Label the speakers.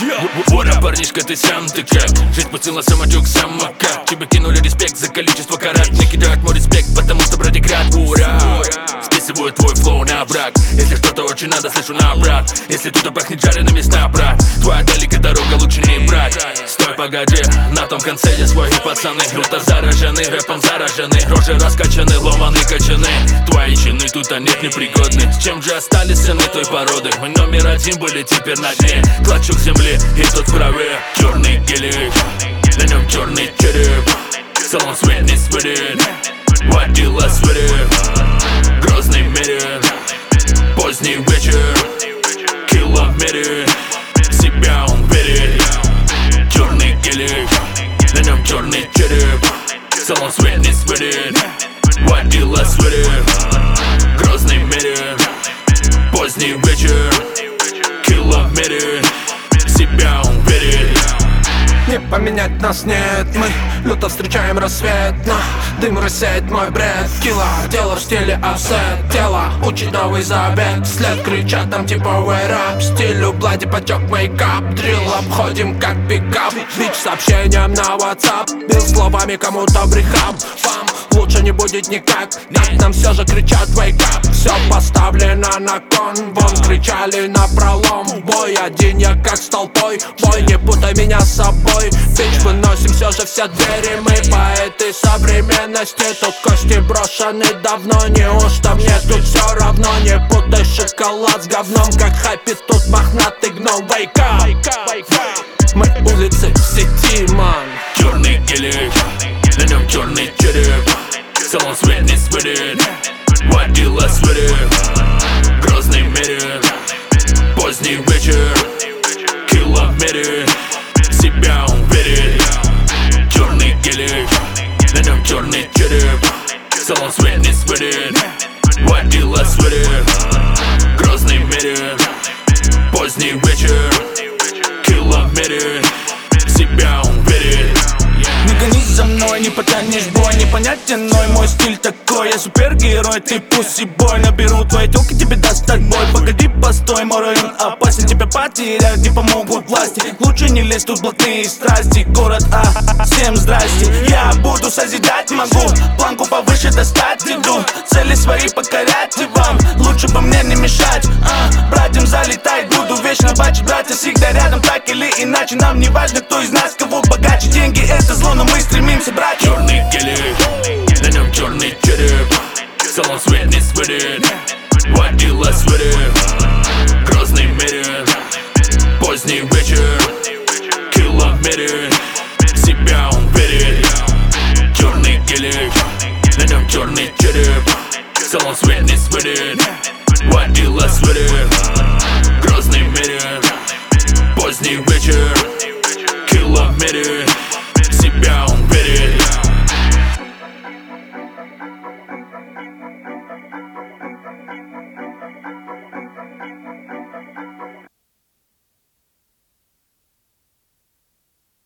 Speaker 1: Вора, парнишка, ты сам ты как? Жизнь пустила самотек, самокат. Тебе кинули респект за количество карат. Мне кидают мой респект, потому что вроде град. Ура! Списываю твой флоу на брак. Если что-то очень надо, слышу на брат. Если тут пахнет жареными сна, брат. Твоя далекая дорога лучше не брать. Стой, погоди, на том конце я свой. Пацаны люто заражены, рэпом заражены. Рожи раскачаны, ломаны качаны. Твои чины тут нет непригодны. С чем же остались сыны той породы? Мы номер один были, теперь на дне. Клочок земли и тут в траве. Черный гелик, на нем черный череп. Салон свет не светит, водила светит. Грозный мерин, поздний вечер. Килла в мире, в себя он верит. Черный гелик, на нем черный череп. Салон свет не светит, водила светит. Грозный мерин, поздний вечер. Килла в мире, в себя он верит.
Speaker 2: Не поменять нас нет, мы люто встречаем рассвет. Но дым рассеет мой бред. Килла, дело в стиле офсет. Тело учит новый завет. Вслед кричат нам типа wait up. Стилю блади потек мейкап. Дрилл обходим как пикап. Бич сообщением на WhatsApp. Бил словами кому-то брехам. Вам лучше не будет никак. Так нам все же кричат wake up. Все поставлено на кон. Вон кричали на пролом. Бой один я как с толпой. Бой, не путай меня с собой. Бич, выносим все же все двери. Мы поэты современности. Тут кости брошены давно. Неужто мне тут все равно? Не путай шоколад с говном. Как хайпит тут мохнатый гном. Wake up. Мы улицы в сети, ман.
Speaker 1: Черный гелик, на нем черный череп. Салон свет не светит, водила светит. Грозный мерин, поздний вечер. Килла в мире, в себя он верит. Черный гелик, на нем черный череп. Салон свет не светит, водила светит. Грозный мерин, поздний вечер. Килла в мире, в себя он верит.
Speaker 3: Не гонись за мной, не потянешь бой. Непонятен, но мой стиль такой. Я супергерой, ты пусси-бой. Наберу твои тёлки, тебе достать бой. Погоди, постой, мой район опасен. Тебя потерять не помогут власти. Лучше не лезь, тут блатные страсти. Город всем здрасте. Я буду созидать, могу планку повыше достать. Иду цели свои покорять и вам лучше бы мне не мешать. Братьям залетать буду вечно бачить. Братья всегда рядом, так или иначе. Нам не важно, кто из нас кого богаче. Деньги это зло, но мы стремимся брать.
Speaker 1: Черный гелик, на нем черный череп. Салон свет не светит, водила светит. Грозный мерин, поздний вечер. Килла в мире, в себя он верит. Черный гелик, на нем черный череп. Салон свет не светит, водила светит.